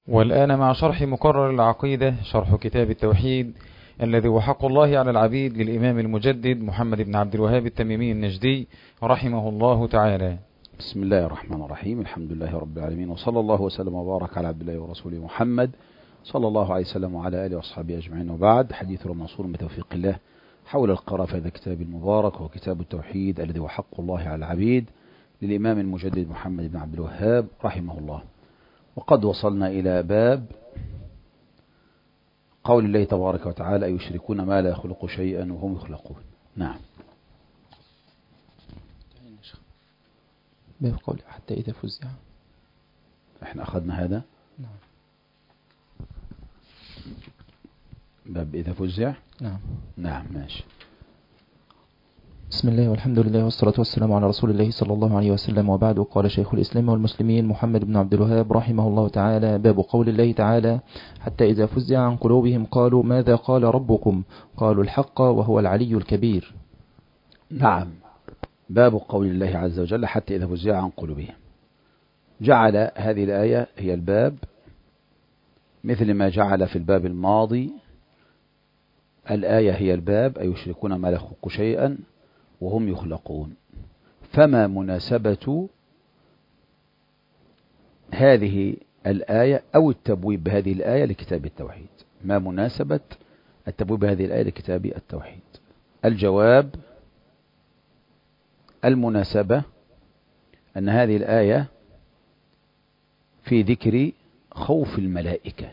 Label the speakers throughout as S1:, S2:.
S1: والآن مع شرح مقرر العقيدة، شرح كتاب التوحيد الذي هو حق الله على العبيد للإمام المجدد محمد بن عبد الوهاب التميمي النجدي رحمه الله تعالى.
S2: بسم الله الرحمن الرحيم. الحمد لله رب العالمين، وصلى الله وسلم وبارك على عبد الله ورسوله محمد صلى الله عليه وسلم وعلى آله وأصحابه أجمعين، وبعد. حديث منصور بتوفيق الله حول القراءة في هذا الكتاب المبارك، وهو كتاب التوحيد الذي هو حق الله على العبيد للإمام المجدد محمد بن عبد الوهاب رحمه الله. وقد وصلنا إلى باب قول الله تبارك وتعالى: يشركون ما لا يخلق شيئا وهم يخلقون. نعم.
S3: باب قول حتى إذا فزع.
S2: احنا أخذنا هذا.
S3: نعم.
S2: باب إذا فزع.
S3: نعم.
S2: نعم ماشي.
S3: بسم الله والحمد لله والصلاة والسلام على رسول الله صلى الله عليه وسلم، وبعد. قال شيخ الإسلام والمسلمين محمد بن عبد الوهاب رحمه الله تعالى: باب قول الله تعالى: حتى إذا فزع عن قلوبهم قالوا ماذا قال ربكم؟ قالوا الحق وهو العلي الكبير.
S2: نعم. باب قول الله عز وجل: حتى إذا فزع عن قلوبهم. جعل هذه الآية هي الباب، مثل ما جعل في الباب الماضي الآية هي الباب: أي يشركون ما لا يخلق شيئا وهم يخلقون. فما مناسبة هذه الآية أو التبويب بهذه الآية لكتاب التوحيد؟ ما مناسبة التبويب بهذه الآية لكتاب التوحيد؟ الجواب: المناسبة أن هذه الآية في ذكر خوف الملائكة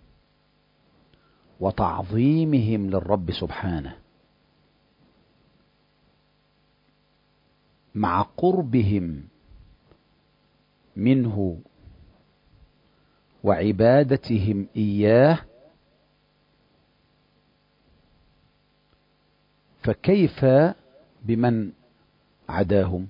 S2: وتعظيمهم للرب سبحانه، مع قربهم منه وعبادتهم إياه. فكيف بمن عداهم؟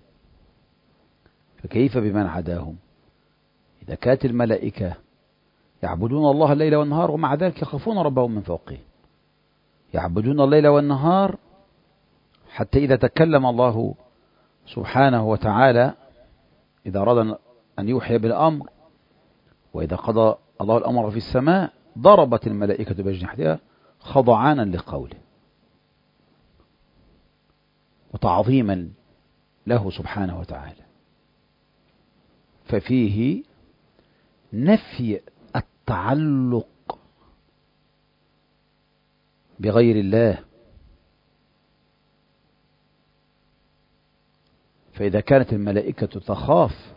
S2: إذا كانت الملائكة يعبدون الله الليل والنهار ومع ذلك يخافون ربهم من فوقهم، يعبدون الليل والنهار، حتى إذا تكلم الله سبحانه وتعالى إذا أراد أن يوحي بالأمر، وإذا قضى الله الأمر في السماء ضربت الملائكة بأجنحتها خضعانا لقوله وتعظيما له سبحانه وتعالى. ففيه نفي التعلق بغير الله. فإذا كانت الملائكة تخاف،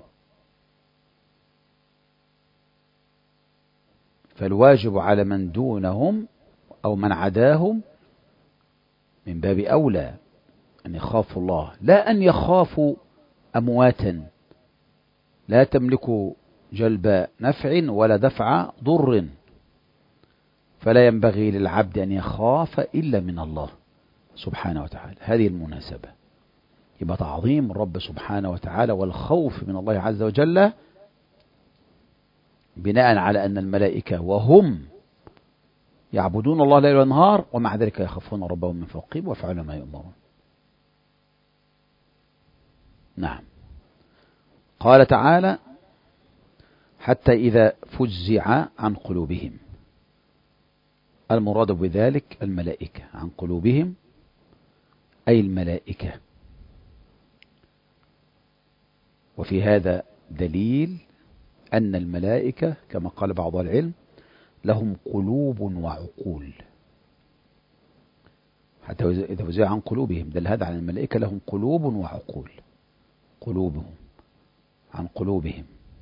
S2: فالواجب على من دونهم أو من عداهم من باب أولى أن يخافوا الله، لا أن يخافوا أمواتا لا تملك جلب نفع ولا دفع ضر. فلا ينبغي للعبد أن يخاف إلا من الله سبحانه وتعالى. هذه المناسبة، يبقى تعظيم الرب سبحانه وتعالى والخوف من الله عز وجل بناء على أن الملائكة وهم يعبدون الله ليل ونهار ومع ذلك يخافون ربهم من فوقهم ويفعلون ما يؤمرون. نعم. قال تعالى: حتى إذا فزع عن قلوبهم. المراد بذلك الملائكة، عن قلوبهم أي الملائكة. وفي هذا دليل أن الملائكة كما قال بعض العلم لهم قلوب وعقول. حتى إذا فزع عن قلوبهم دل هذا على الملائكة لهم قلوب وعقول، قلوبهم عن قلوبهم.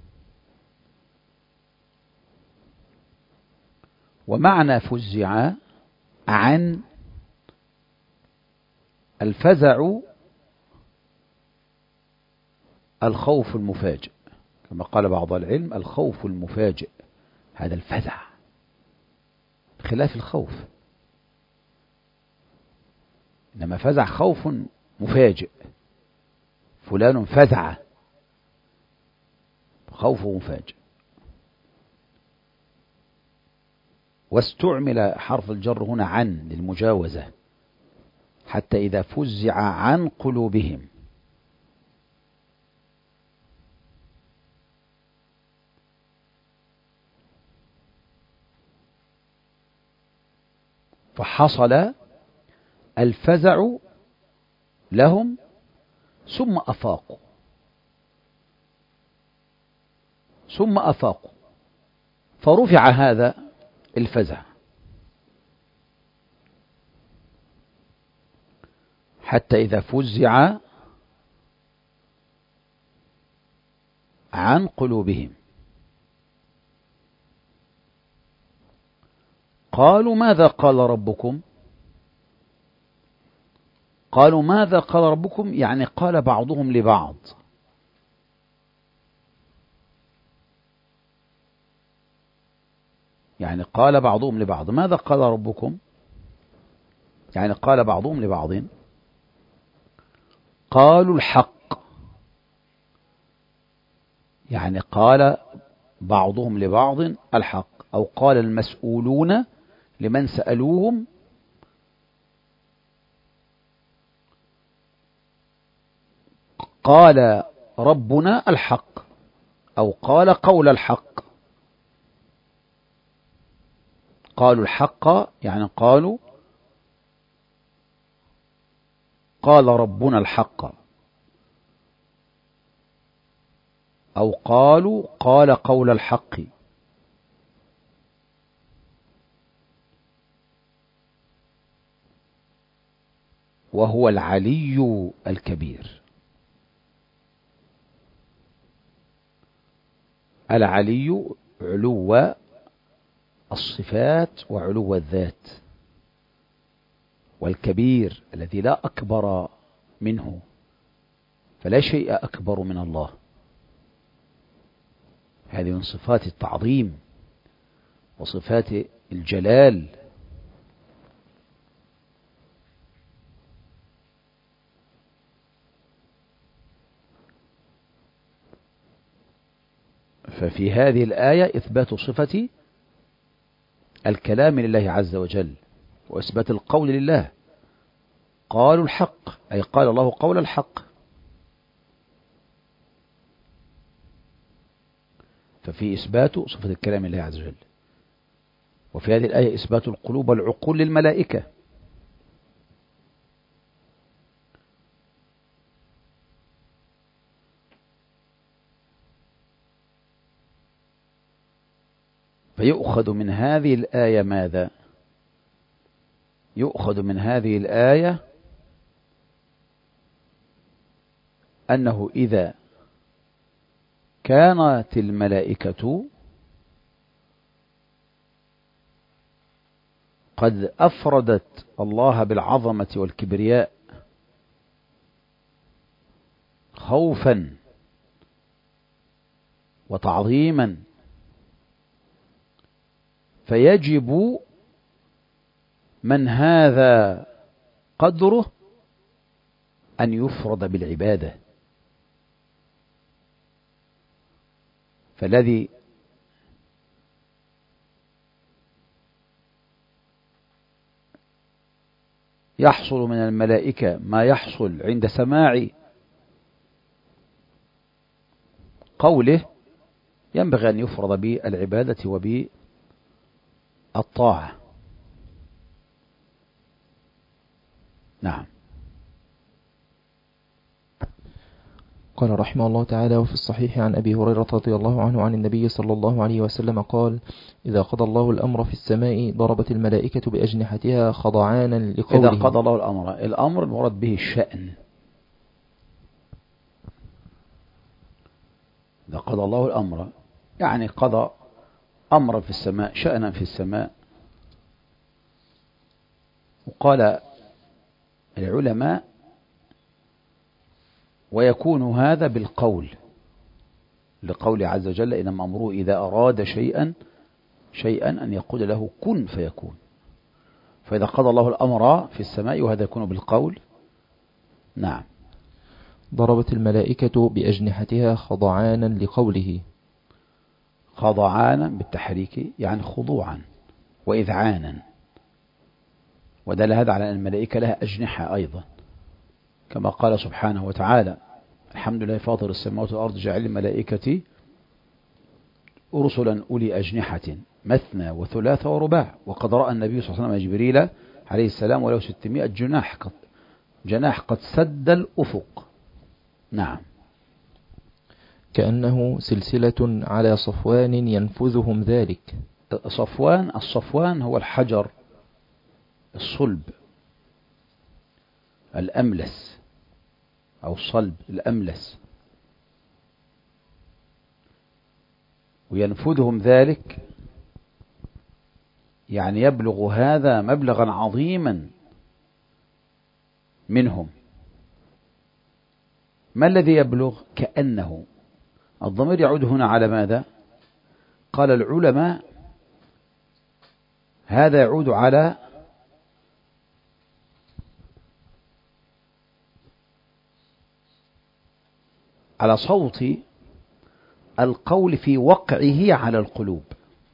S2: ومعنى فزع عن الفزع الخوف المفاجئ، كما قال بعض العلم الخوف المفاجئ هذا الفزع، خلاف الخوف. إنما فزع خوف مفاجئ، فلان فزع، خوف مفاجئ. واستعمل حرف الجر هنا عن للمجاوزة، حتى إذا فزع عن قلوبهم. فحصل الفزع لهم ثم أفاقوا فرفع هذا الفزع حتى إذا فزع عن قلوبهم قالوا ماذا قال ربكم؟ قالوا ماذا قال ربكم يعني قال بعضهم لبعض. يعني قال بعضهم لبعض. ماذا قال ربكم؟ يعني قال بعضهم لبعض. قالوا الحق. يعني قال بعضهم لبعض الحق، أو قال المسؤولون لمن سألوهم قال ربنا الحق، أو قال قول الحق. قالوا الحق يعني قالوا قال ربنا الحق، أو قالوا قال قول الحق. وهو العلي الكبير. العلي علو الصفات وعلو الذات، والكبير الذي لا أكبر منه، فلا شيء أكبر من الله. هذه من صفات التعظيم وصفات الجلال. ففي هذه الآية إثبات صفة الكلام لله عز وجل وإثبات القول لله. قالوا الحق أي قال الله قول الحق، ففي إثبات صفة الكلام لله عز وجل. وفي هذه الآية إثبات القلوب والعقول للملائكة. فيؤخذ من هذه الآية ماذا؟ يؤخذ من هذه الآية أنه إذا كانت الملائكة قد أفردت الله بالعظمة والكبرياء خوفا وتعظيما، فيجب من هذا قدره أن يفرد بالعبادة. فالذي يحصل من الملائكة ما يحصل عند سماع قوله ينبغي أن يفرض بالعبادة وبالطاعة. نعم.
S3: قال رحمه الله تعالى: وفي الصحيح عن أبي هريرة رضي الله عنه عن النبي صلى الله عليه وسلم قال: إذا قضى الله الأمر في السماء ضربت الملائكة بأجنحتها خضعانا لقوله.
S2: إذا قضى الله الأمر المراد به الشأن. إذا قضى الله الأمر يعني قضى أمرا في السماء، شأنا في السماء. وقال العلماء: ويكون هذا بالقول، لقول عز وجل: إنما أمره إذا أراد شيئا أن يقول له كن فيكون. فإذا قضى الله الأمر في السماء وهذا يكون بالقول. نعم.
S3: ضربت الملائكة بأجنحتها خضعانا لقوله.
S2: خضعانا بالتحريك يعني خضوعا وإذعانا، ودل هذا على أن الملائكة لها أجنحة أيضا، كما قال سبحانه وتعالى: الحمد لله فاطر السماوات والأرض جاعل الملائكة رسلا أولي أجنحة مثنى وثلاث ورباع. وقد رأى النبي صلى الله عليه وسلم جبريل عليه السلام وله 600 جناح قد سد الأفق. نعم.
S3: كأنه سلسلة على صفوان ينفذهم ذلك.
S2: الصفوان هو الحجر الصلب الأملس أو الصلب الأملس. وينفذهم ذلك يعني يبلغ هذا مبلغا عظيما منهم. ما الذي يبلغ؟ كأنه. الضمير يعود هنا على ماذا؟ قال العلماء هذا يعود على صوت القول في وقعه على القلوب،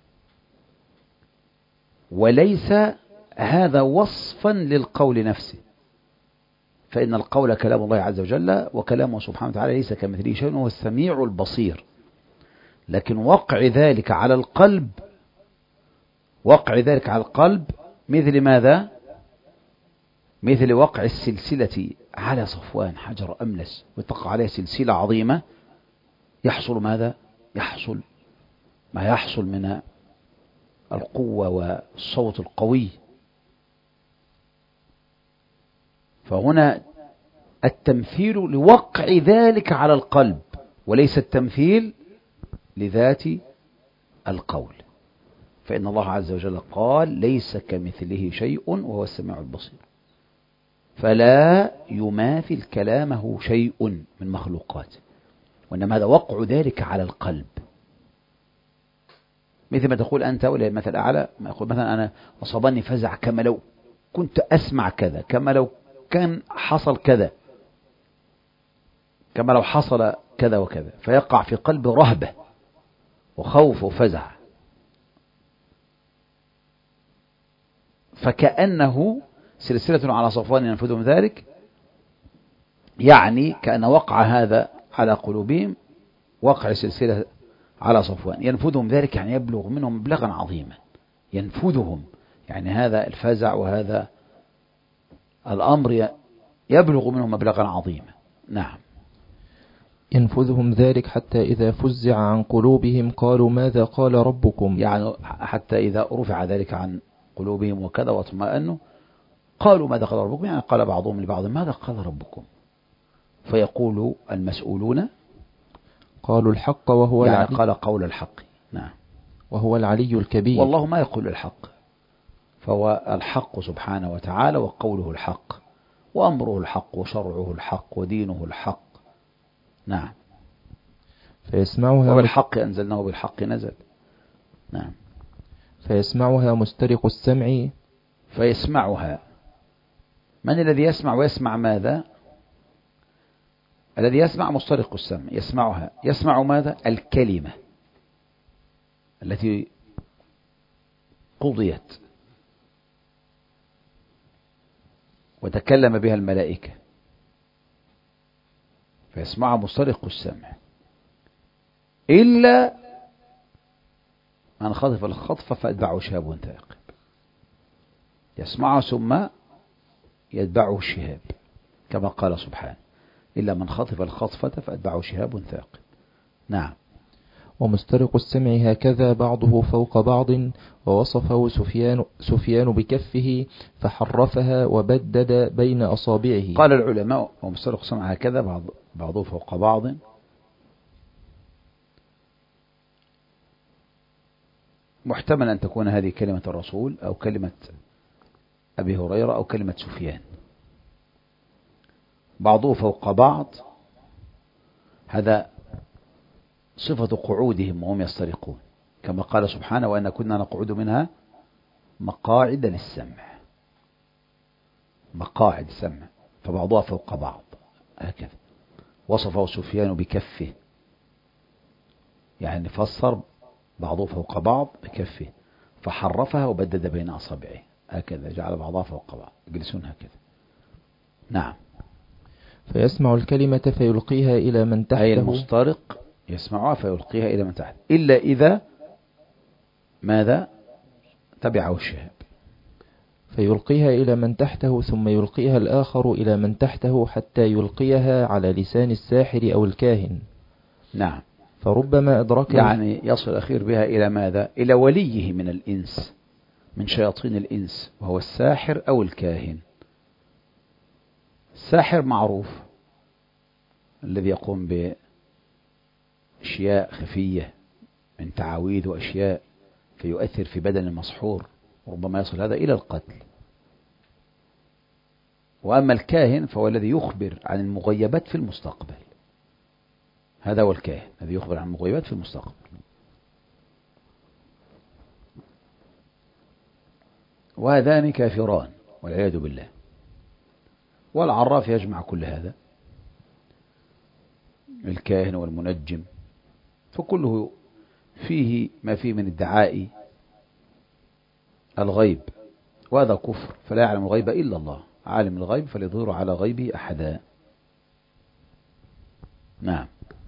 S2: وليس هذا وصفا للقول نفسه، فإن القول كلام الله عز وجل، وكلامه سبحانه وتعالى ليس كمثله شيء وهو السميع البصير. لكن وقع ذلك على القلب، مثل ماذا؟ مثل وقع السلسلة على صفوان، حجر أملس وتقع عليه سلسلة عظيمة، يحصل ماذا؟ يحصل ما يحصل من القوة والصوت القوي. فهنا التمثيل لوقع ذلك على القلب، وليس التمثيل لذات القول، فإن الله عز وجل قال ليس كمثله شيء وهو السميع البصير، فلا يماثل كلامه شيء من مخلوقاته، وإنما هذا وقع ذلك على القلب. مثل ما تقول أنت ولا مثل أعلى، ما أقول مثلا أنا أصابني فزع كما لو كنت أسمع كذا، كما لو كان حصل كذا، كما لو حصل كذا وكذا، فيقع في قلب رهبة وخوف وفزع. فكأنه سلسلة على صفوان ينفذهم ذلك، يعني كأن وقع هذا على قلوبهم وقع سلسلة على صفوان ينفذهم ذلك، يعني يبلغ منهم مبلغا عظيما. ينفذهم يعني هذا الفزع وهذا الأمر يبلغ منهم مبلغا عظيما. نعم.
S3: ينفذهم ذلك حتى إذا فزع عن قلوبهم قالوا ماذا قال ربكم،
S2: يعني حتى إذا رفع ذلك عن قلوبهم وكذا واطمأنوا قالوا ماذا قال ربكم، يعني قال بعضهم لبعض ماذا قال ربكم، فيقول المسؤولون
S3: قالوا الحق وهو
S2: يعني
S3: العلي،
S2: قال قول الحق. نعم.
S3: وهو العلي الكبير.
S2: والله ما يقول الحق، فهو الحق سبحانه وتعالى، وقوله الحق، وأمره الحق، وشرعه الحق، ودينه الحق. نعم.
S3: فيسمعها
S2: وبالحق أنزلناه بالحق نزل. نعم.
S3: فيسمعها مسترق السمع.
S2: فيسمعها، من الذي يسمع ويسمع ماذا؟ الذي يسمع مسترق السمع، يسمعها. يسمع ماذا؟ الكلمة التي قضيت وتكلم بها الملائكة، فيسمعها مسترق السمع، إلا من خطف الخطف فأتبعه شهاب ثاقب. يسمعه ثم يتبعه الشهاب، كما قال سبحانه إلا من خطف الخطفة فأتبعه شهاب ثاقب. نعم.
S3: ومسترق السمع هكذا بعضه فوق بعض، ووصفه سفيان بكفه فحرفها وبدد بين أصابعه.
S2: قال العلماء ومسترق السمع هكذا بعضه فوق بعض، محتمل أن تكون هذه كلمة الرسول أو كلمة أبي هريرة أو كلمة سفيان. بعضه فوق بعض، هذا صفة قعودهم وهم يسترقون، كما قال سبحانه وأن كنا نقعد منها مقاعد للسمع، مقاعد السمع، فبعضها فوق بعض هكذا. وصفه سفيان بكفه، يعني فسر بعضه فوق بعض بكفه، فحرفها وبدد بين أصابعه هكذا، جعل بعضها فوق بعض يجلسون هكذا. نعم.
S3: فيسمع الكلمة فيلقيها إلى من تحته.
S2: أي المسترق يسمعها فيلقيها إلى من تحته، إلا إذا ماذا؟ تبعه الشهاب.
S3: فيلقيها إلى من تحته ثم يلقيها الآخر إلى من تحته حتى يلقيها على لسان الساحر أو الكاهن.
S2: نعم.
S3: فربما أدركه،
S2: يعني يصل الأخير بها إلى ماذا؟ إلى وليه من الإنس، من شياطين الإنس، وهو الساحر أو الكاهن. الساحر معروف، الذي يقوم بأشياء خفية من تعاويذ وأشياء فيؤثر في بدن المسحور، وربما يصل هذا إلى القتل. وأما الكاهن فهو الذي يخبر عن المغيبات في المستقبل. هذا هو الكاهن الذي يخبر عن المغيبات في المستقبل. وهذان كافران والعياذ بالله. والعراف يجمع كل هذا، الكاهن والمنجم، فكله فيه ما فيه من ادعاء الغيب، وهذا كفر. فلا يعلم الغيب إلا الله، عالم الغيب فليظهر على غيبه أحدا. نعم.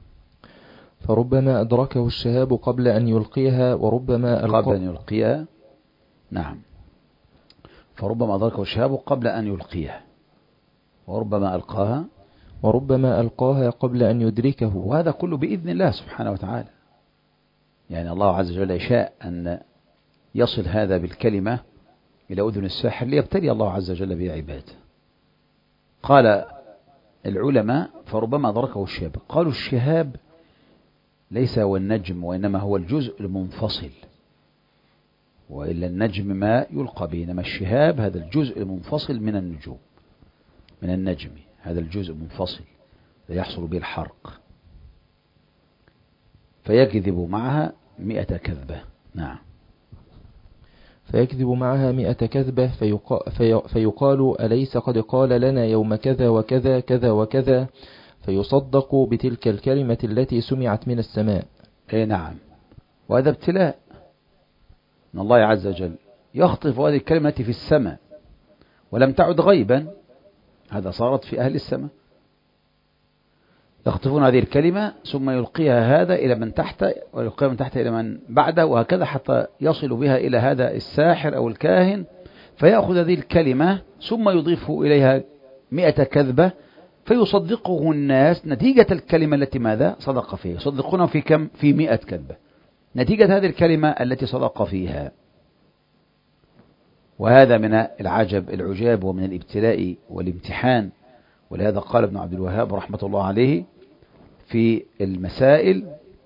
S3: فربما أدركه الشهاب قبل أن يلقيها وربما
S2: قبل أن يلقيها. نعم. فربما أدركه الشهاب قبل أن يلقيها وربما ألقاها،
S3: وربما ألقاها قبل أن يدركه.
S2: وهذا كله بإذن الله سبحانه وتعالى. يعني الله عز وجل يشاء أن يصل هذا بالكلمة إلى أذن الساحر ليبتلي الله عز وجل به عباده. قال العلماء فربما أدركه الشهاب. قالوا الشهاب ليس هو النجم، وإنما هو الجزء المنفصل، وإلا النجم ما يلقى به، إنما الشهاب هذا الجزء المنفصل من النجوم، من النجم، هذا الجزء منفصل يحصل به الحرق، فيكذب معها 100 كذبة. نعم.
S3: فيكذب معها 100 كذبة فيقال أليس قد قال لنا يوم كذا وكذا كذا وكذا، فيصدق بتلك الكلمة التي سمعت من السماء.
S2: أي نعم. وهذا ابتلاء من الله عز وجل، يخطف هذه الكلمة التي في السماء ولم تعد غيبا، هذا صارت في أهل السماء، يخطفون هذه الكلمة ثم يلقيها هذا إلى من تحت، ويلقيها من تحت إلى من بعده، وهكذا حتى يصل بها إلى هذا الساحر أو الكاهن، فيأخذ هذه الكلمة ثم يضيف إليها 100 كذبة فيصدقه الناس نتيجة الكلمة التي ماذا صدق فيها. يصدقونه في كم؟ في 100 كذبة نتيجة هذه الكلمة التي صدق فيها. وهذا من العجاب ومن الابتلاء والامتحان. ولهذا قال ابن عبد الوهاب رحمة الله عليه في المسائل،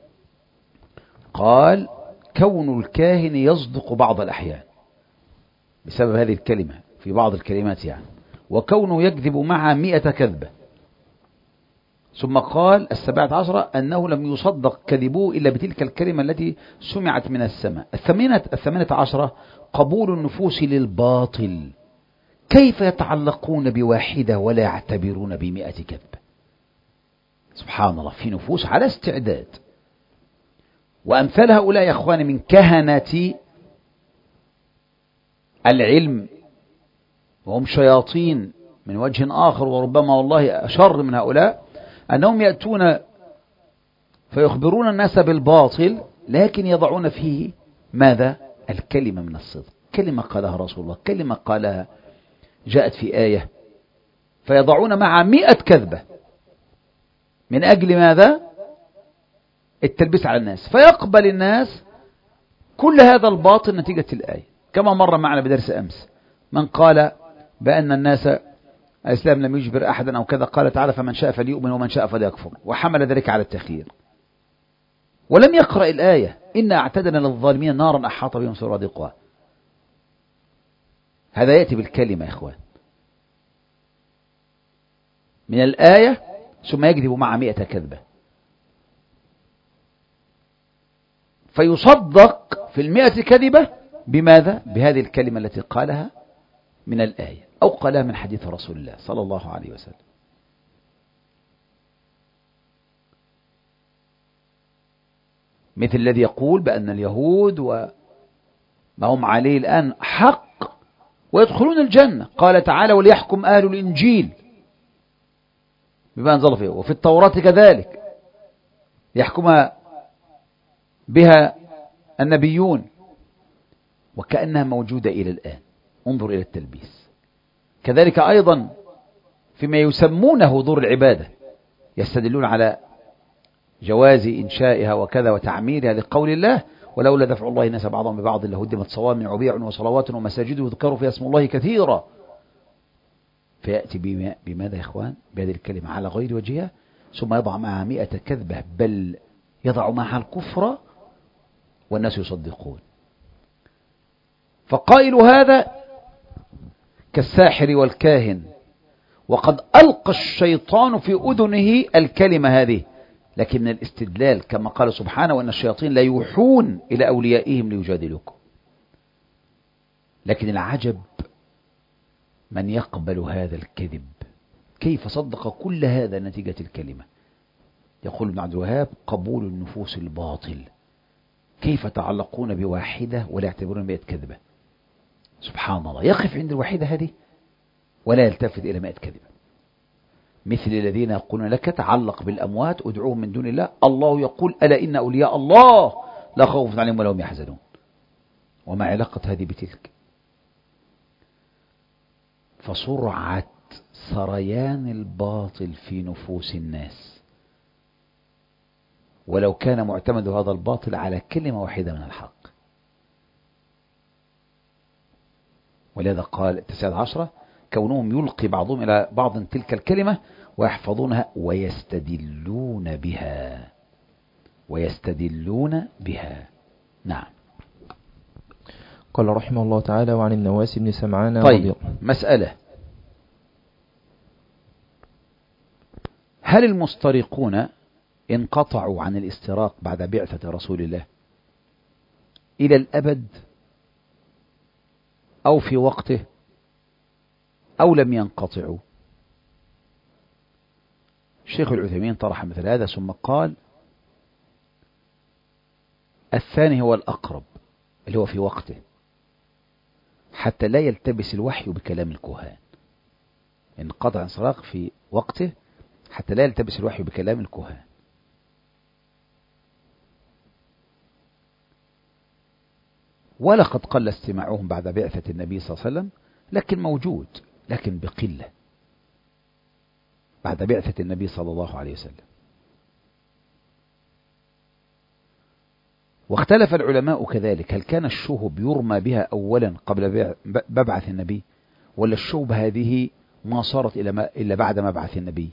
S2: قال كون الكاهن يصدق بعض الأحيان بسبب هذه الكلمة في بعض الكلمات يعني، وكونه يكذب معها 100 كذبة. ثم قال 17 أنه لم يصدق كذبه إلا بتلك الكلمة التي سمعت من السماء. 18 قبول النفوس للباطل، كيف يتعلقون بواحدة ولا يعتبرون ب100 كذبة؟ سبحان الله، في نفوس على استعداد. وأمثال هؤلاء يا أخواني من كهنة العلم، وهم شياطين من وجه آخر، وربما والله أشر من هؤلاء، أنهم يأتون فيخبرون الناس بالباطل لكن يضعون فيه ماذا؟ الكلمة من الصدق، كلمة قالها رسول الله، كلمة قالها جاءت في آية، فيضعون مع 100 كذبة من أجل ماذا؟ التلبيس على الناس، فيقبل الناس كل هذا الباطل نتيجة الآية. كما مر معنا بدرس أمس من قال بأن الناس الإسلام لم يجبر أحدا أو كذا، قال تعالى فمن شاء فليؤمن ومن شاء فليكفر، وحمل ذلك على التخيير، ولم يقرأ الآية إنا أعتدنا للظالمين نارا أحاط بهم سرادقها. هذا يأتي بالكلمة يا إخوان من الآية ثم يكذب مع 100 كذبة، فيصدق في 100 كذبة بماذا؟ بهذه الكلمة التي قالها من الآية أو قالها من حديث رسول الله صلى الله عليه وسلم. مثل الذي يقول بأن اليهود وما هم عليه الآن حق ويدخلون الجنة، قال تعالى وليحكم أهل الإنجيل بما أنزل فيه، وفي التوراة كذلك يحكم بها النبيون وكأنها موجودة إلى الآن. انظر إلى التلبيس. كذلك أيضا فيما يسمونه دور العبادة يستدلون على جواز إنشائها وكذا وتعميرها لقول الله ولولا دفع الله الناس بعضهم ببعض لهدمت صوامع وبيع وصلوات ومساجد يذكر فيها اسم الله كثيرا. فيأتي بماذا يا إخوان؟ بهذه الكلمة على غير وجهها، ثم يضع معها 100 كذبة، بل يضع معها الكفر والناس يصدقون. فقائل هذا كالساحر والكاهن، وقد ألقى الشيطان في أذنه الكلمة هذه، لكن من الاستدلال كما قال سبحانه وأن الشياطين لا يوحون إلى أوليائهم ليجادلوكم. لكن العجب من يقبل هذا الكذب، كيف صدق كل هذا نتيجة الكلمة. يقول ابن عبد الوهاب قبول النفوس الباطل، كيف تعلقون بواحدة ولا يعتبرون 100 كذبة. سبحان الله، يقف عند الواحدة هذه ولا يلتفت إلى 100 كذبة. مثل الذين يقولون لك تعلق بالأموات ادعوهم من دون الله، الله يقول ألا إن أولياء الله لا خوف عليهم ولا هم يحزنون. وما علاقة هذه بتلك؟ فسرعة سريان الباطل في نفوس الناس، ولو كان معتمد هذا الباطل على كلمة واحدة من الحق. ولهذا قال 19 كونهم يلقي بعضهم إلى بعض تلك الكلمة ويحفظونها ويستدلون بها. نعم.
S3: قال رحمه الله تعالى وعن النواس بن سمعان
S2: طيب، مسألة: هل المسترقون انقطعوا عن الاستراق بعد بعثة رسول الله إلى الأبد أو في وقته أو لم ينقطعوا؟ الشيخ العثيمين طرح مثل هذا ثم قال الثاني هو الأقرب، اللي هو في وقته، حتى لا يلتبس الوحي بكلام الكهان. انقطع انصراق في وقته حتى لا يلتبس الوحي بكلام الكهان. ولقد قل استماعهم بعد بعثة النبي صلى الله عليه وسلم، لكن موجود، لكن بقلة بعد بعثة النبي صلى الله عليه وسلم. واختلف العلماء كذلك، هل كان الشهب يرمى بها أولا قبل مبعث النبي، ولا الشهب هذه ما صارت إلا بعد مبعث النبي؟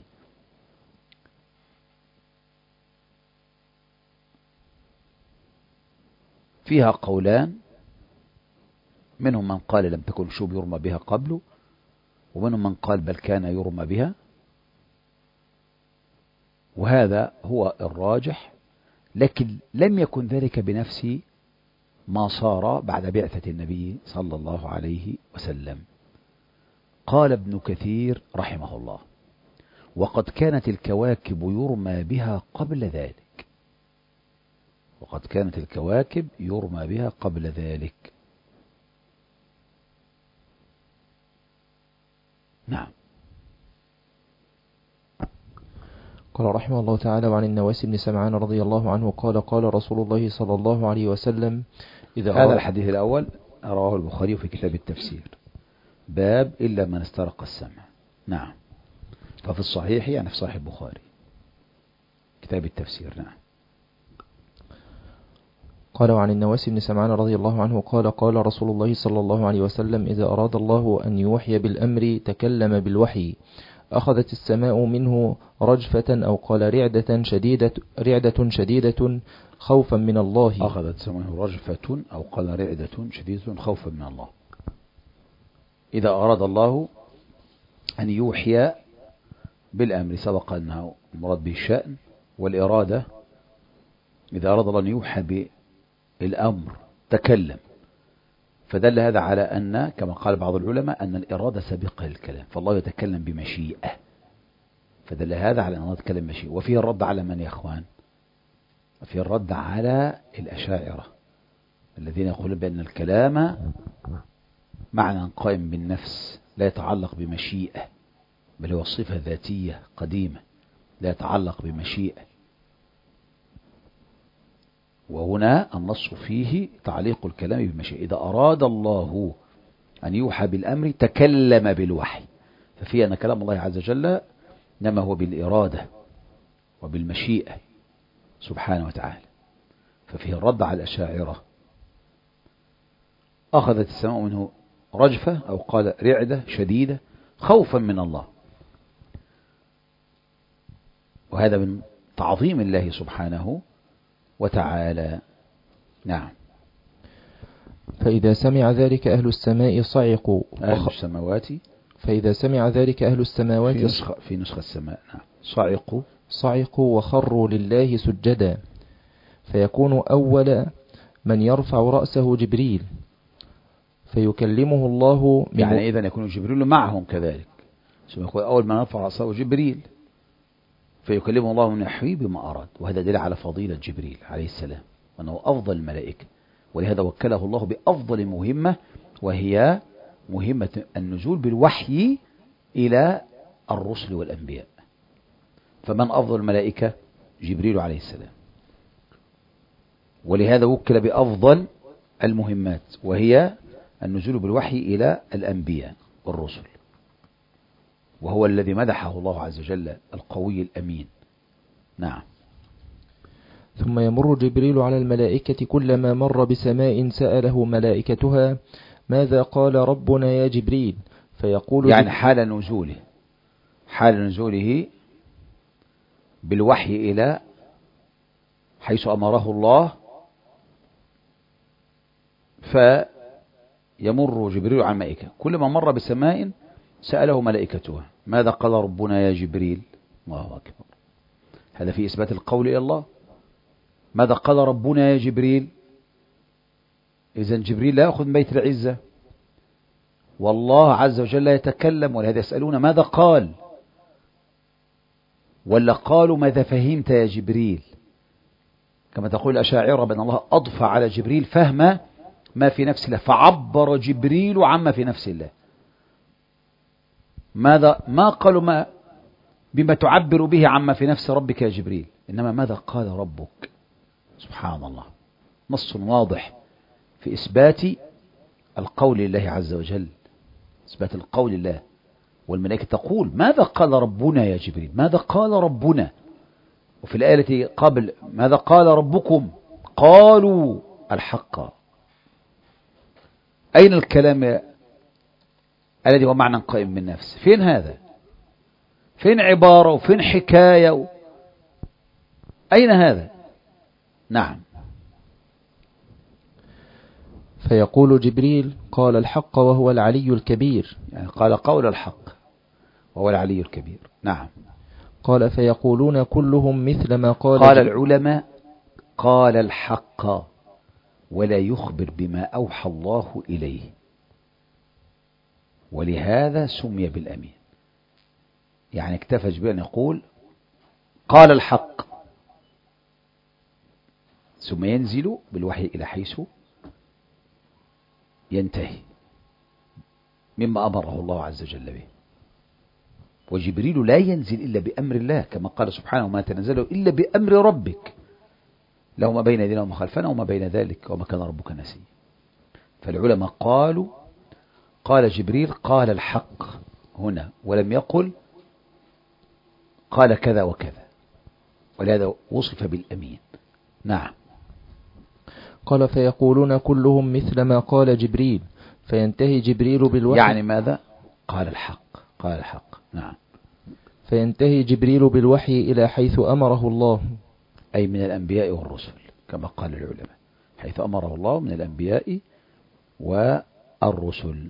S2: فيها قولان، منهم من قال لم تكن الشهب يرمى بها قبله، ومنهم من قال بل كان يرمى بها، وهذا هو الراجح. لكن لم يكن ذلك بنفس ما صار بعد بعثة النبي صلى الله عليه وسلم. قال ابن كثير رحمه الله وقد كانت الكواكب يرمى بها قبل ذلك، وقد كانت الكواكب يرمى بها قبل ذلك. نعم.
S3: قال رحمه الله تعالى وعن النواس بن سمعان رضي الله عنه قال قال رسول الله صلى الله عليه وسلم
S2: هذا الحديث الأول رواه البخاري في كتاب التفسير، باب إلا من استرق السمع. نعم. ففي الصحيح يعني في صحيح البخاري كتاب التفسير. نعم.
S3: قال وعن النواس بن سمعان رضي الله عنه قال قال رسول الله صلى الله عليه وسلم إذا أراد الله أن يوحي بالأمر تكلم بالوحي، أخذت السماء منه رجفة أو قال رعدة شديدة خوفا من الله.
S2: أخذت السماء رجفة أو قال رعدة شديدة خوفا من الله. إذا أراد الله أن يوحي بالأمر، سبق أنه مراد به الشأن والإرادة. إذا أراد الله أن يوحى بالأمر تكلم، فدل هذا على أن كما قال بعض العلماء أن الإرادة سابقة للكلام، فالله يتكلم بمشيئة، فدل هذا على أن الله يتكلم بمشيئة. وفيه الرد على من يا أخوان؟ وفيه الرد على الأشاعرة الذين يقولون بأن الكلام معنى قائم بالنفس لا يتعلق بمشيئة، بل هو صفة ذاتية قديمة لا يتعلق بمشيئة. وهنا النص فيه تعليق الكلام بالمشيئة. إذا أراد الله أن يوحى بالأمر تكلم بالوحي، ففي أن كلام الله عز وجل إنما هو بالإرادة وبالمشيئة سبحانه وتعالى. ففيه الرد على الأشاعرة. أخذت السماء منه رجفة، أو قال رعدة شديدة خوفا من الله، وهذا من تعظيم الله سبحانه وتعالى. نعم.
S3: فإذا سمع ذلك أهل السماء صعقوا
S2: أهل السماوات،
S3: فإذا سمع ذلك أهل السماوات
S2: في نسخة السماء، نعم،
S3: صعقوا وخروا لله سجدا، فيكون أول من يرفع رأسه جبريل فيكلمه الله
S2: يعني إذن يكون جبريل معهم كذلك، ثم يقول أول من يرفع رأسه جبريل فيكلمه الله من يحوي بما أراد. وهذا دليل على فضيلة جبريل عليه السلام وأنه أفضل الملائكة، ولهذا وكله الله بأفضل مهمة، وهي مهمة النزول بالوحي إلى الرسل والأنبياء. فمن أفضل الملائكة؟ جبريل عليه السلام، ولهذا وكل بأفضل المهمات، وهي النزول بالوحي إلى الأنبياء والرسل، وهو الذي مدحه الله عز وجل القوي الأمين. نعم.
S3: ثم يمر جبريل على الملائكة كلما مر بسماء سأله ملائكتها ماذا قال ربنا يا جبريل، فيقول
S2: يعني حال نزوله بالوحي إلى حيث أمره الله، فيمر جبريل على الملائكة كلما مر بسماء سأله ملائكتها ماذا قال ربنا يا جبريل. الله أكبر، هذا في إثبات القول إلى الله. ماذا قال ربنا يا جبريل؟ إذن جبريل لا يأخذ من بيت العزة، والله عز وجل لا يتكلم، ولهذا يسألون ماذا قال، ولا قالوا ماذا فهمت يا جبريل، كما تقول الأشاعرة بأن الله أضفى على جبريل فهم ما في نفس الله، فعبر جبريل عما في نفس الله. ما قالوا بما تعبر به عما في نفس ربك يا جبريل، إنما ماذا قال ربك. سبحان الله، نص واضح في إثبات القول لله عز وجل، إثبات القول لله. والملائكة تقول ماذا قال ربنا يا جبريل، ماذا قال ربنا. وفي الآية التي قبل ماذا قال ربكم، قالوا الحق. أين الكلام الذي هو معنى قائم بالنفس؟ فين هذا؟ فين عبارة وفين حكاية أين هذا؟ نعم.
S3: فيقول جبريل قال الحق وهو العلي الكبير،
S2: يعني قال قول الحق وهو العلي الكبير. نعم.
S3: قال فيقولون كلهم مثل ما
S2: قال العلماء قال الحق ولا يخبر بما أوحى الله إليه، ولهذا سمي بالأمين. يعني اكتفى جبريل أن يقول قال الحق، ثم ينزل بالوحي إلى حيث ينتهي مما أمره الله عز وجل به. وجبريل لا ينزل إلا بأمر الله، كما قال سبحانه ما تنزل إلا بأمر ربك له ما بين يدينا وما خلفنا وما بين ذلك وما كان ربك نسيا. فالعلماء قالوا قال جبريل قال الحق هنا، ولم يقل قال كذا وكذا، ولهذا وصف بالأمين. نعم.
S3: قال فيقولون كلهم مثل ما قال جبريل، فينتهي جبريل بالوحي.
S2: يعني ماذا؟ قال الحق، قال الحق. نعم.
S3: فينتهي جبريل بالوحي إلى حيث أمره الله،
S2: أي من الأنبياء والرسل، كما قال العلماء، حيث أمره الله من الأنبياء والرسل.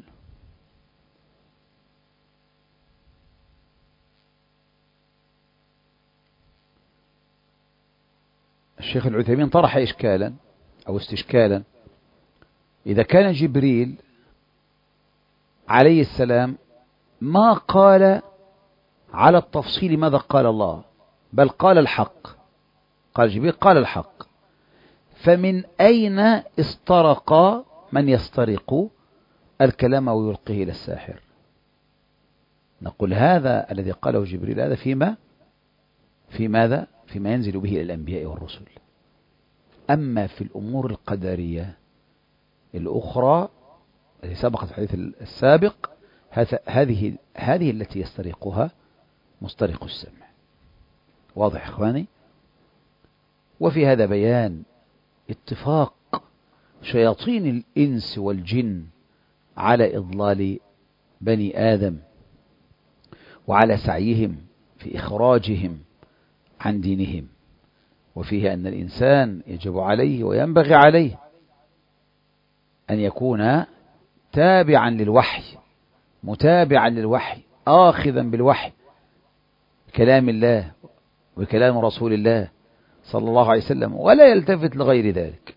S2: الشيخ العثيمين طرح إشكالا أو استشكالا: إذا كان جبريل عليه السلام ما قال على التفصيل ماذا قال الله، بل قال الحق، قال جبريل قال الحق، فمن أين استرق من يسترق الكلام ويلقيه إلى الساحر؟ نقول هذا الذي قاله جبريل هذا في ماذا؟ فيما ينزل به إلى الأنبياء والرسل. أما في الأمور القدرية الأخرى التي سبقت في الحديث السابق هذه التي يسترقها مسترق السمع. واضح إخواني؟ وفي هذا بيان اتفاق شياطين الإنس والجن على إضلال بني آدم وعلى سعيهم في إخراجهم عن دينهم، وفيه أن الإنسان يجب عليه وينبغي عليه أن يكون تابعا للوحي، متابعا للوحي، آخذا بالوحي، كلام الله وكلام رسول الله صلى الله عليه وسلم، ولا يلتفت لغير ذلك،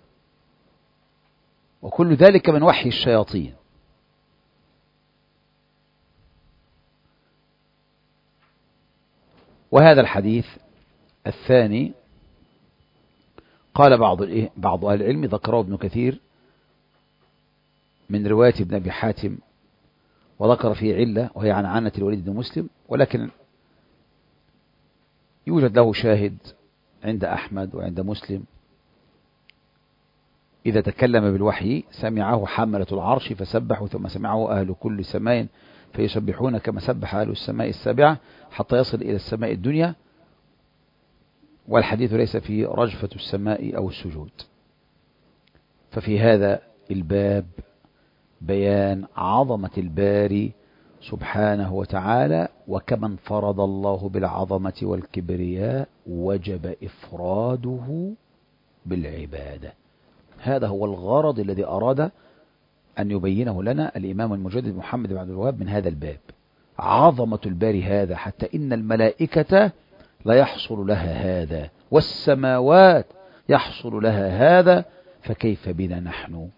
S2: وكل ذلك من وحي الشياطين. وهذا الحديث الثاني قال بعض أهل العلم، ذكره ابن كثير من رواية ابن أبي حاتم، وذكر فيه علة وهي عن عنة الوليد بن مسلم، ولكن يوجد له شاهد عند أحمد وعند مسلم: إذا تكلم بالوحي سمعه حملة العرش فسبحوا، ثم سمعه أهل كل سماء فيسبحون كما سبح أهل السماء السابعة حتى يصل إلى السماء الدنيا. والحديث ليس فيه رجفة السماء أو السجود. ففي هذا الباب بيان عظمة الباري سبحانه وتعالى، وكما انفرد الله بالعظمة والكبرياء وجب إفراده بالعبادة. هذا هو الغرض الذي أراد أن يبينه لنا الإمام المجدد محمد بن عبد الوهاب من هذا الباب. عظمة الباري هذا حتى إن الملائكة لا يحصل لها هذا، والسماوات يحصل لها هذا، فكيف بنا نحن؟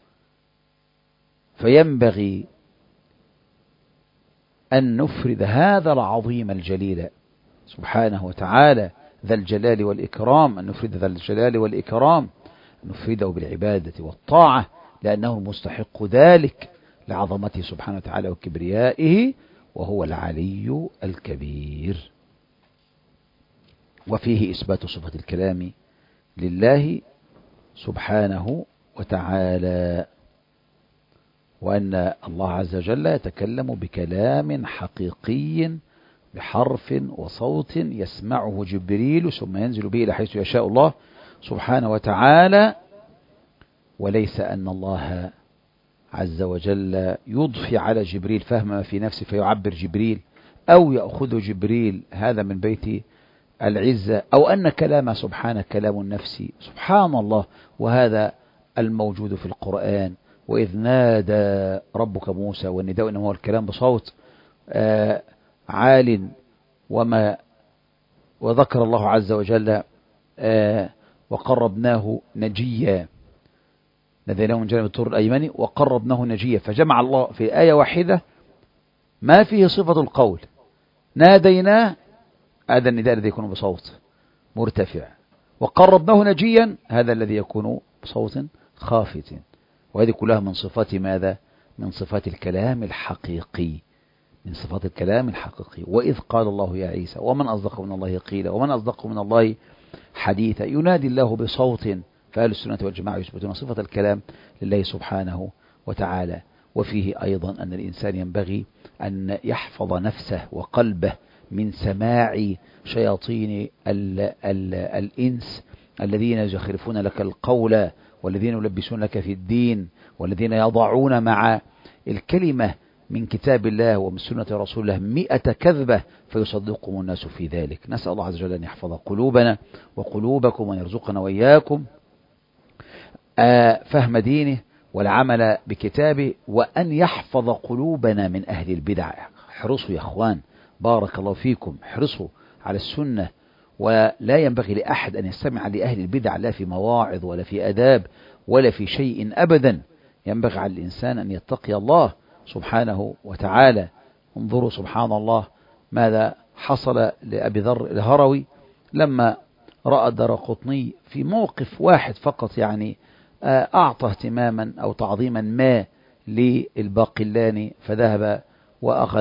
S2: فينبغي أن نفرد هذا العظيم الجليل سبحانه وتعالى ذا الجلال والإكرام، أن نفرد ذا الجلال والإكرام، نفرده بالعبادة والطاعة، لأنه المستحق ذلك لعظمته سبحانه وتعالى وكبريائه، وهو العلي الكبير. وفيه إثبات صفة الكلام لله سبحانه وتعالى، وأن الله عز وجل يتكلم بكلام حقيقي بحرف وصوت يسمعه جبريل ثم ينزل به إلى حيث يشاء الله سبحانه وتعالى، وليس أن الله عز وجل يضفي على جبريل فهم ما في نفسه فيعبر جبريل، أو يأخذ جبريل هذا من بيت العزة، أو أن كلام سبحانه كلام النفس، سبحان الله. وهذا الموجود في القرآن: وإذ نادى ربك موسى، والنداء إنما هو الكلام بصوت عال. وذكر الله عز وجل وقربناه نجيا، ناديناه من جانب الطور الأيمن وقربناه نجيا، فجمع الله في آية واحدة ما فيه صفة القول. ناديناه، هذا النداء الذي يكون بصوت مرتفع، وقربناه نجيا، هذا الذي يكون بصوت خافت. وهذه كلها من صفات ماذا؟ من صفات الكلام الحقيقي، من صفات الكلام الحقيقي. وإذ قال الله يا عيسى ومن أصدق من الله قيلا ومن أصدق من الله حديثا، ينادي الله بصوت. فأهل السنة والجماعة يثبتون صفة الكلام لله سبحانه وتعالى. وفيه أيضا أن الإنسان ينبغي أن يحفظ نفسه وقلبه من سماع شياطين الإنس الذين يزخرفون لك القول، والذين يلبسون لك في الدين، والذين يضعون مع الكلمة من كتاب الله ومن سنة رسول الله 100 كذبة فيصدقهم الناس في ذلك. نسأل الله عز وجل أن يحفظ قلوبنا وقلوبكم، وأن يرزقنا وإياكم فهم دينه والعمل بكتابه، وأن يحفظ قلوبنا من أهل البدع. احرصوا يا أخوان، بارك الله فيكم، احرصوا على السنة، ولا ينبغي لأحد أن يستمع لأهل البدع، لا في مواعظ ولا في أداب ولا في شيء أبدا. ينبغي على الإنسان أن يتقي الله سبحانه وتعالى. انظروا سبحان الله ماذا حصل لأبي ذر الهروي لما رأى الدارقطني في موقف واحد فقط، يعني أعطى اهتماما أو تعظيما ما للباقلاني، فذهب وأخذ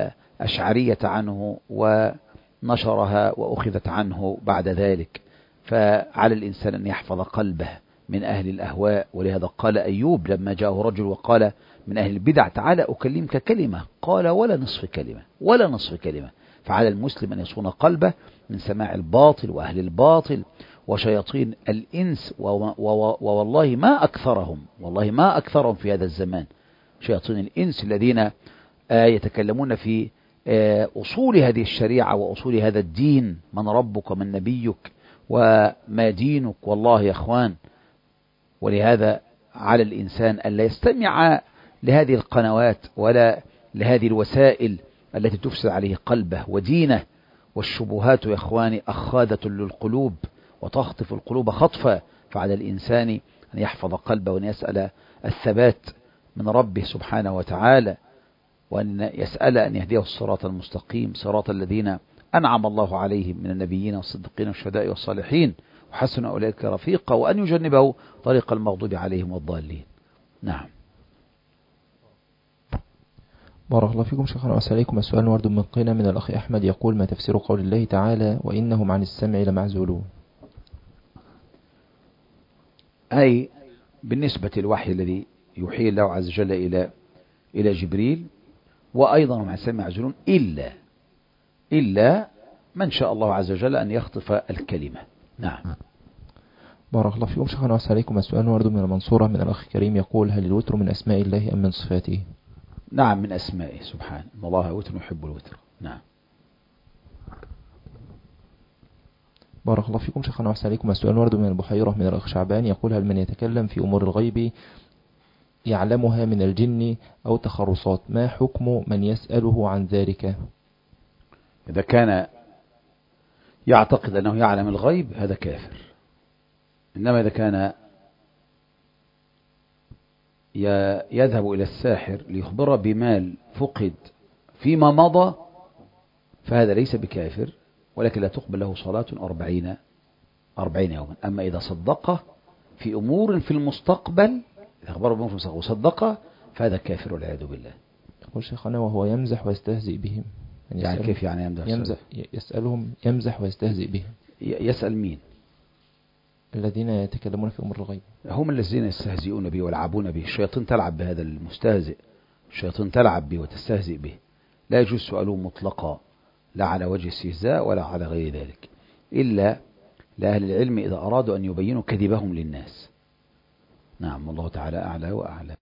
S2: الأشعرية عنه ونشرها وأخذت عنه بعد ذلك. فعلى الإنسان أن يحفظ قلبه من أهل الأهواء. ولهذا قال أيوب لما جاءه رجل وقال من أهل البدع تعالى أكلمك كلمة، قال ولا نصف كلمة، ولا نصف كلمة. فعلى المسلم أن يصون قلبه من سماع الباطل وأهل الباطل وشياطين الإنس، والله ما أكثرهم، والله ما أكثرهم في هذا الزمان. شياطين الإنس الذين يتكلمون في أصول هذه الشريعة وأصول هذا الدين، من ربك ومن نبيك وما دينك، والله يا أخوان. ولهذا على الإنسان ألا يستمع لهذه القنوات ولا لهذه الوسائل التي تفسد عليه قلبه ودينه. والشبهات يا أخواني أخاذة للقلوب وتخطف القلوب خطفا. فعلى الإنسان أن يحفظ قلبه وأن يسأل الثبات من ربه سبحانه وتعالى، وأن يسأل أن يهديه الصراط المستقيم، صراط الذين أنعم الله عليهم من النبيين والصديقين والشهداء والصالحين وحسن أولئك رفيقا، وأن يجنبه طريق المغضوب عليهم والضالين. نعم.
S3: بارك الله فيكم شيخنا وأسألكم السؤال ورد من قنا من الأخ أحمد يقول: ما تفسير قول الله تعالى وإنهم عن السمع لمعزولون؟
S2: أي بالنسبة للوحي الذي يوحي الله عز وجل إلى جبريل، وأيضا هم عن السمع معزولون إلا من شاء الله عز وجل أن يخطف الكلمة. نعم.
S3: بارك الله فيكم شيخنا وأسألكم السؤال ورد من المنصورة من الأخ كريم يقول: هل الوتر من أسماء الله أم من صفاته؟
S2: نعم من أسمائه سبحانه، الله وتر يحب الوتر. نعم.
S3: بارك الله فيكم شيخنا وأسألكم السؤال ورد من البحيرة من الأخ شعبان يقول: هل من يتكلم في أمور الغيب يعلمها من الجن أو تخرصات، ما حكم من يسأله عن ذلك؟
S2: إذا كان يعتقد أنه يعلم الغيب هذا كافر. إنما إذا كان يذهب إلى الساحر ليخبره بمال فقد فيما مضى فهذا ليس بكافر، ولكن لا تقبل له صلاة 40 يوما. أما إذا صدقه في أمور في المستقبل، إذا أخبره بأمور في المستقبل وصدقه فهذا كافر والعياذ بالله.
S3: يقول شيخنا: وهو يمزح ويستهزئ بهم.
S2: يعني كيف يعني يمزح؟
S3: يسألهم يمزح ويستهزئ بهم.
S2: يسأل مين؟
S3: الذين يتكلمون في أمور الغيب.
S2: هم الذين يستهزئون به ويلعبون به. الشياطين تلعب بهذا المستهزئ، الشياطين تلعب به وتستهزئ به. لا يجوز سؤاله مطلقا، لا على وجه استهزاء ولا على غير ذلك، إلا لأهل العلم إذا أرادوا أن يبينوا كذبهم للناس. نعم، والله تعالى أعلى وأعلى.